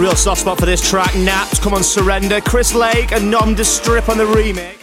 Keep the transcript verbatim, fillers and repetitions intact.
Real soft spot for this track. Napped, Come On Surrender. Chris Lake and Nom de Strip on the remix.